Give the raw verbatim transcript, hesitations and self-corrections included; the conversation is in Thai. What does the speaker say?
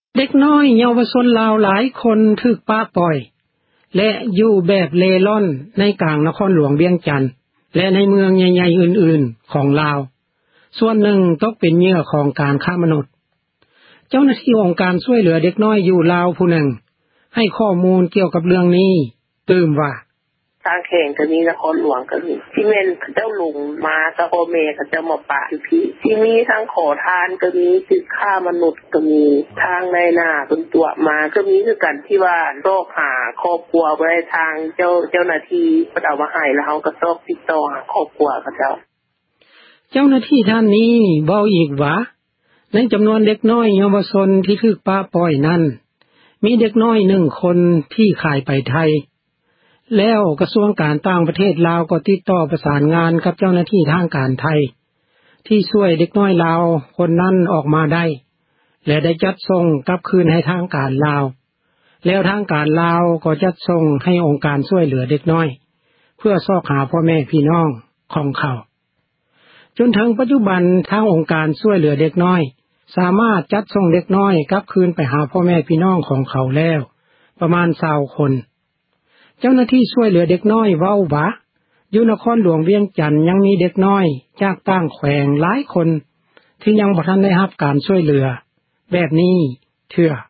เด็กน้อยเยาวชนลาวหลายคนถูกป้าปล่อยและอยู่แบบเล่ร่อนในกลางนครหลวงเวียงจันทน์และในเมืองใหญ่ๆอื่นๆของลาวส่วนหนึ่งตกเป็นเหยื่อของการค้ามนุษย์เจ้าหน้าที่องค์การช่วยเหลือเด็กน้อยอยู่ลาวผู้หนึ่งให้ข้อมูลเกี่ยวกับเรื่องนี้ตื่มว่าทางแข่งก็มีนครหลวงก็มีที่แม่นเจ้าลุงมาตะโอเมก็จะมาปะอยู่พี่ที่มีทั้งขอทานก็มีสิฆ่ามนุษย์ก็มีทางในหน้าเป็นตัวมาก็มีคือกันที่ว่าโรคหาครอบครัวไว้ทางเจ้าเจ้าหน้าที่ก็เอามาให้แล้วเฮาก็ต้องติดต่อหาครอบครัวเขาเจ้าเจ้าหน้าที่ท่านนี้เว้าอีกว่าในจำนวนเด็กน้อยเยาวชนที่ถูกป้าปล่อยนั้นมีเด็กน้อยหนึ่งคนที่ขายไปไทยแล้วกระทรวงการต่างประเทศลาวก็ติดต่อประสานงานกับเจ้าหน้าที่ทางการไทยที่ช่วยเด็กน้อยลาวคนนั้นออกมาได้และได้จัดส่งกลับคืนให้ทางการลาวแล้วทางการลาวก็จัดส่งให้องค์การช่วยเหลือเด็กน้อยเพื่อซอกหาพ่อแม่พี่น้องของเขาจนถึงปัจจุบันทางองค์การช่วยเหลือเด็กน้อยสามารถจัดส่งเด็กน้อยกลับคืนไปหาพ่อแม่พี่น้องของเขาแล้วประมาณยี่สิบคนเจ้าหน้าที่ช่วยเหลือเด็กน้อยเว้าว่าอยู่นครหลวงเวียงจันทน์ยังมีเด็กน้อยจากต่างแขวงหลายคนที่ยังบ่ทันได้รับการช่วยเหลือแบบนี้เถื่อ